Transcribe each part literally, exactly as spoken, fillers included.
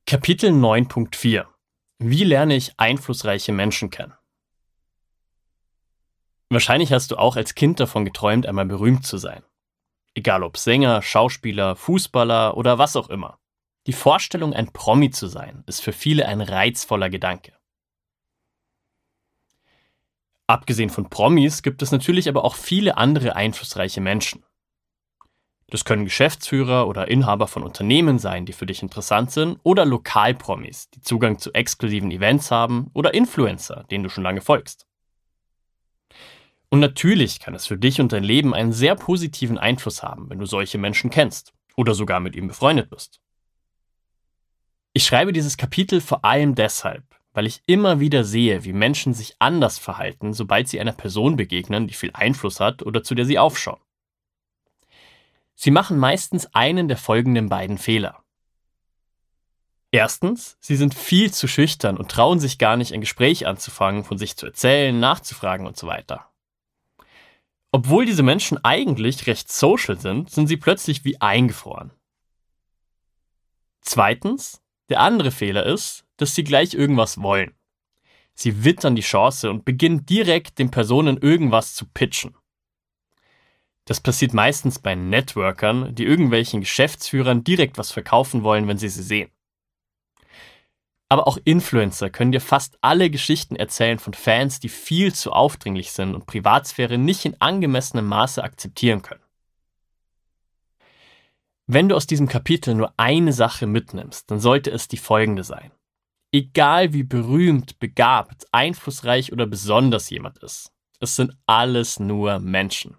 Kapitel neun Punkt vier. Wie lerne ich einflussreiche Menschen kennen? Wahrscheinlich hast du auch als Kind davon geträumt, einmal berühmt zu sein. Egal ob Sänger, Schauspieler, Fußballer oder was auch immer. Die Vorstellung, ein Promi zu sein, ist für viele ein reizvoller Gedanke. Abgesehen von Promis gibt es natürlich aber auch viele andere einflussreiche Menschen. Das können Geschäftsführer oder Inhaber von Unternehmen sein, die für dich interessant sind, oder Lokalpromis, die Zugang zu exklusiven Events haben, oder Influencer, denen du schon lange folgst. Und natürlich kann es für dich und dein Leben einen sehr positiven Einfluss haben, wenn du solche Menschen kennst oder sogar mit ihnen befreundet bist. Ich schreibe dieses Kapitel vor allem deshalb, weil ich immer wieder sehe, wie Menschen sich anders verhalten, sobald sie einer Person begegnen, die viel Einfluss hat oder zu der sie aufschauen. Sie machen meistens einen der folgenden beiden Fehler. Erstens, sie sind viel zu schüchtern und trauen sich gar nicht, ein Gespräch anzufangen, von sich zu erzählen, nachzufragen und so weiter. Obwohl diese Menschen eigentlich recht social sind, sind sie plötzlich wie eingefroren. Zweitens, der andere Fehler ist, dass sie gleich irgendwas wollen. Sie wittern die Chance und beginnen direkt den Personen irgendwas zu pitchen. Das passiert meistens bei Networkern, die irgendwelchen Geschäftsführern direkt was verkaufen wollen, wenn sie sie sehen. Aber auch Influencer können dir fast alle Geschichten erzählen von Fans, die viel zu aufdringlich sind und Privatsphäre nicht in angemessenem Maße akzeptieren können. Wenn du aus diesem Kapitel nur eine Sache mitnimmst, dann sollte es die folgende sein. Egal wie berühmt, begabt, einflussreich oder besonders jemand ist, es sind alles nur Menschen.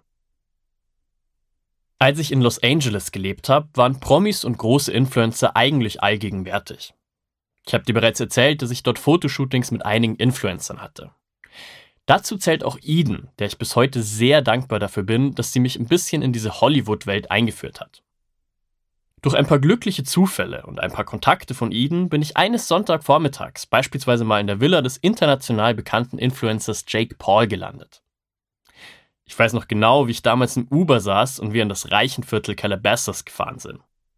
Als ich in Los Angeles gelebt habe, waren Promis und große Influencer eigentlich allgegenwärtig. Ich habe dir bereits erzählt, dass ich dort Fotoshootings mit einigen Influencern hatte. Dazu zählt auch Eden, der ich bis heute sehr dankbar dafür bin, dass sie mich ein bisschen in diese Hollywood-Welt eingeführt hat. Durch ein paar glückliche Zufälle und ein paar Kontakte von Eden bin ich eines Sonntagvormittags beispielsweise mal in der Villa des international bekannten Influencers Jake Paul gelandet. Ich weiß noch genau, wie ich damals im Uber saß und wir in das Reichenviertel Calabasas gefahren sind.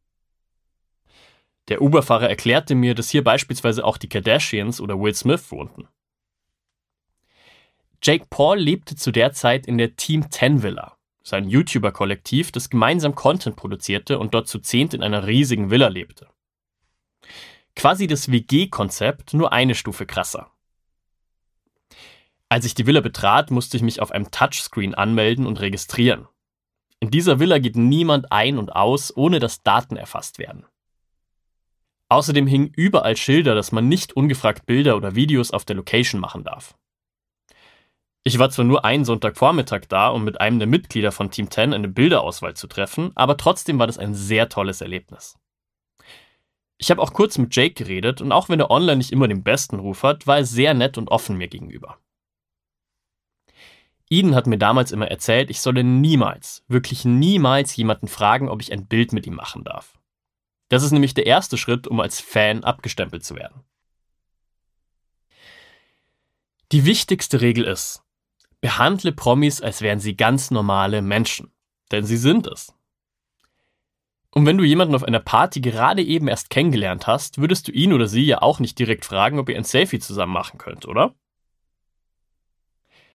Der Uberfahrer erklärte mir, dass hier beispielsweise auch die Kardashians oder Will Smith wohnten. Jake Paul lebte zu der Zeit in der Team zehn Villa, sein YouTuber-Kollektiv, das gemeinsam Content produzierte und dort zu zehnt in einer riesigen Villa lebte. Quasi das W G-Konzept, nur eine Stufe krasser. Als ich die Villa betrat, musste ich mich auf einem Touchscreen anmelden und registrieren. In dieser Villa geht niemand ein und aus, ohne dass Daten erfasst werden. Außerdem hingen überall Schilder, dass man nicht ungefragt Bilder oder Videos auf der Location machen darf. Ich war zwar nur einen Sonntagvormittag da, um mit einem der Mitglieder von Team zehn eine Bilderauswahl zu treffen, aber trotzdem war das ein sehr tolles Erlebnis. Ich habe auch kurz mit Jake geredet und auch wenn er online nicht immer den besten Ruf hat, war er sehr nett und offen mir gegenüber. Eden hat mir damals immer erzählt, ich solle niemals, wirklich niemals jemanden fragen, ob ich ein Bild mit ihm machen darf. Das ist nämlich der erste Schritt, um als Fan abgestempelt zu werden. Die wichtigste Regel ist, behandle Promis, als wären sie ganz normale Menschen. Denn sie sind es. Und wenn du jemanden auf einer Party gerade eben erst kennengelernt hast, würdest du ihn oder sie ja auch nicht direkt fragen, ob ihr ein Selfie zusammen machen könnt, oder?